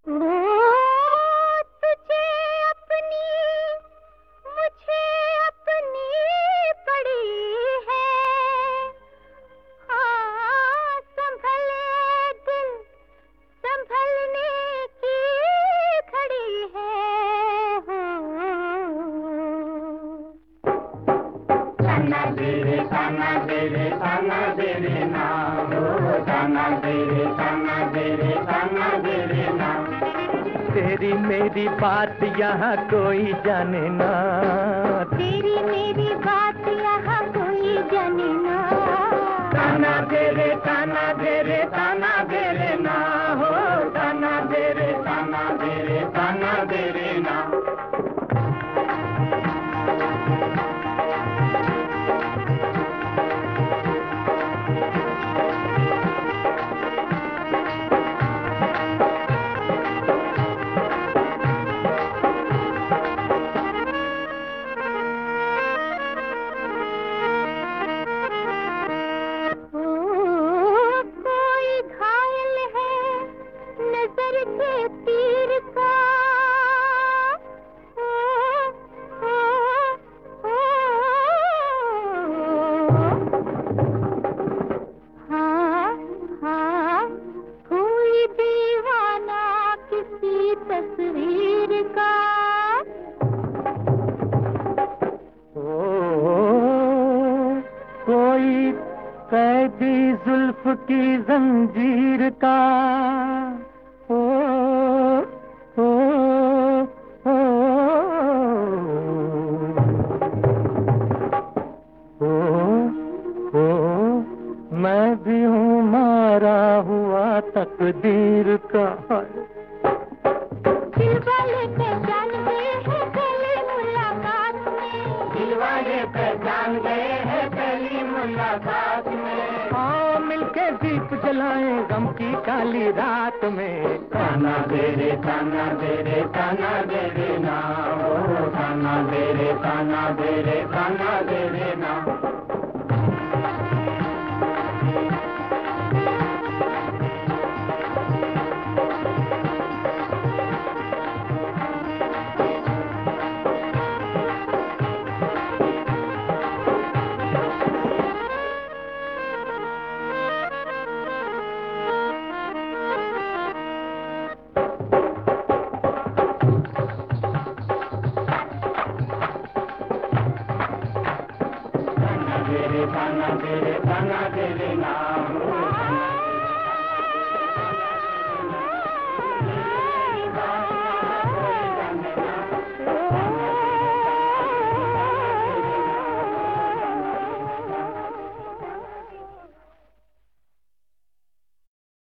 तुझे अपनी मुझे अपनी पड़ी है। हाँ संभले दिल संभलने की खड़ी है। ताना दे रे ताना दे रे ताना दे रे ना हो, ताना दे रे ताना दे रे ताना दे रे ना। तेरी मेरी बात यहाँ कोई जाने ना, तेरी मेरी बात यहाँ कोई जाने ना। ताना दे रे ताना दे रे ताना दे रे ना हो, ताना दे रे ताना दे रे ताना दे रे ना। के तीर का हाँ हाँ कोई दीवाना किसी तस्वीर का। कोई कैदी जुल्फ की जंजीर का। ओ, ओ, ओ, ओ, मैं भी हूँ मारा हुआ तकदीर का। दिल वाले पहचान गए हैं पहली मुलाकात में, दिल वाले पहचान गए हैं पहली मुलाकात में। आओ मिलके दीप जलाएं गम की काली रात में। ताना दे रे ताना दे रे ताना दे रे ना हो, ताना दे रे ताना दे रे ताना दे रे ना।